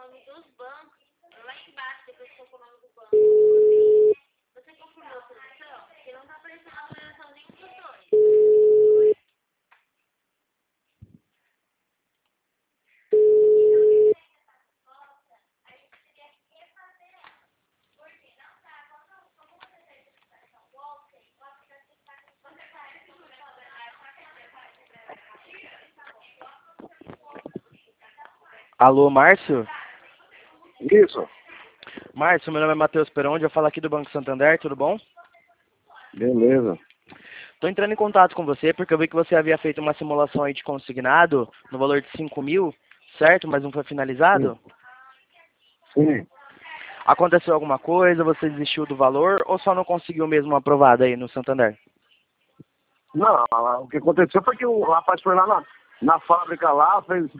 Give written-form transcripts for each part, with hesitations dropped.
nome dos bancos lá embaixo, depois que colocou o nome do banco. Você confirmou a posição? Porque não está aparecendo a posição nenhum dos dois. Alô, Márcio? Isso. Márcio, meu nome é Matheus Peronde, eu falo aqui do Banco Santander, tudo bom? Beleza. Estou entrando em contato com você porque eu vi que você havia feito uma simulação aí de consignado no valor de 5.000, certo? Mas não foi finalizado? Sim. Aconteceu alguma coisa, você desistiu do valor ou só não conseguiu mesmo aprovado aí no Santander? Não, o que aconteceu foi que o rapaz foi lá na fábrica lá,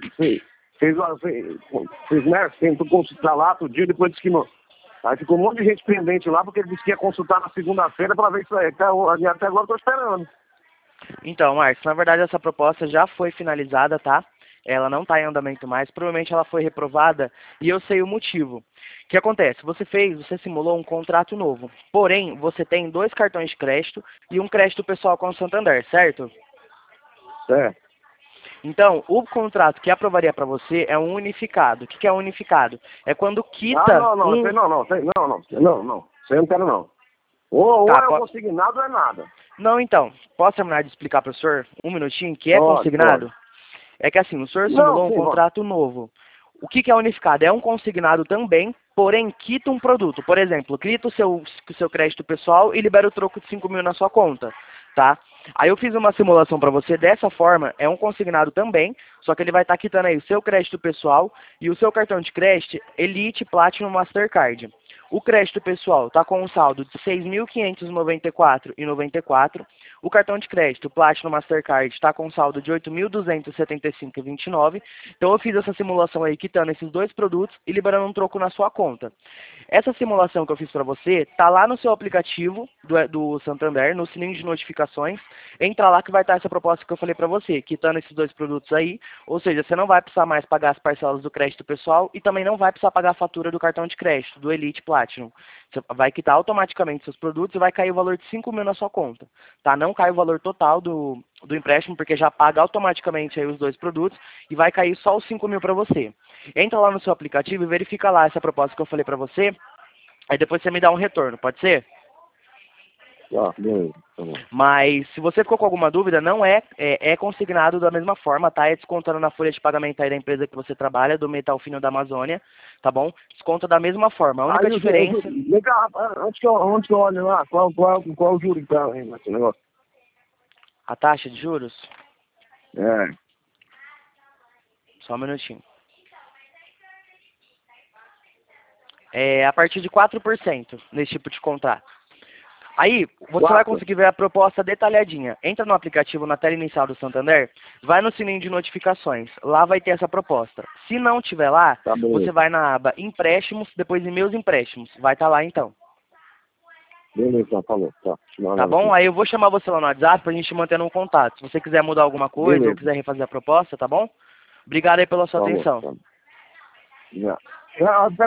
né, tentou consultar lá outro dia, depois disse que não. Aí ficou um monte de gente pendente lá, porque ele disse que ia consultar na segunda-feira para ver isso aí. Até agora estou esperando. Então, Márcio, na verdade essa proposta já foi finalizada, tá? Ela não está em andamento mais, provavelmente ela foi reprovada e eu sei o motivo. O que acontece? Você simulou um contrato novo, porém você tem 2 cartões de crédito e um crédito pessoal com o Santander, certo? Certo. Então, o contrato que aprovaria para você é um unificado. O que é um unificado? É quando quita Não. Isso aí não. Isso aí eu não quero não. Ou Tá, é o consignado ou é nada. Não, então, posso terminar de explicar para o senhor um minutinho que é consignado? Pode. É que assim, o senhor Não, simulou um sim, vamos. contrato novo. O que é unificado? É um consignado também, porém quita um produto. Por exemplo, quita o seu crédito pessoal e libera o troco de 5.000 na sua conta, tá? Aí eu fiz uma simulação para você dessa forma, é um consignado também, só que ele vai estar quitando aí o seu crédito pessoal e o seu cartão de crédito Elite Platinum Mastercard. O crédito pessoal está com um saldo de R$ 6.594,94. O cartão de crédito Platinum Mastercard está com um saldo de R$ 8.275,29. Então eu fiz essa simulação aí quitando esses 2 produtos e liberando um troco na sua conta. Essa simulação que eu fiz para você está lá no seu aplicativo do Santander, no sininho de notificações. Entra lá que vai estar essa proposta que eu falei para você, quitando esses 2 produtos aí. Ou seja, você não vai precisar mais pagar as parcelas do crédito pessoal e também não vai precisar pagar a fatura do cartão de crédito, do Elite Platinum. Você vai quitar automaticamente seus produtos e vai cair o valor de 5.000 na sua conta. Tá? Não cai o valor total do empréstimo, porque já paga automaticamente aí os 2 produtos e vai cair só os 5.000 para você. Entra lá no seu aplicativo e verifica lá essa proposta que eu falei para você. Aí depois você me dá um retorno, pode ser? Beleza. Tá bom. Mas se você ficou com alguma dúvida, não é consignado da mesma forma, tá? É descontando na folha de pagamento aí da empresa que você trabalha, do Metal Fino da Amazônia, tá bom? Desconta da mesma forma. A única diferença... Vem cá, onde que eu olho lá? Qual o juro que tá aí nesse negócio? A taxa de juros? É. Só um minutinho. É a partir de 4% nesse tipo de contrato. Aí, você vai conseguir ver a proposta detalhadinha. Entra no aplicativo na tela inicial do Santander, vai no sininho de notificações. Lá vai ter essa proposta. Se não tiver lá, Tá bom. você vai na aba Empréstimos, depois em Meus Empréstimos. Vai estar lá então. Beleza, falou. Tá bom? Aí eu vou chamar você lá no WhatsApp pra gente manter um contato. Se você quiser mudar alguma coisa Beleza. ou quiser refazer a proposta, tá bom? Obrigado aí pela sua Falou. atenção. Tá. Já.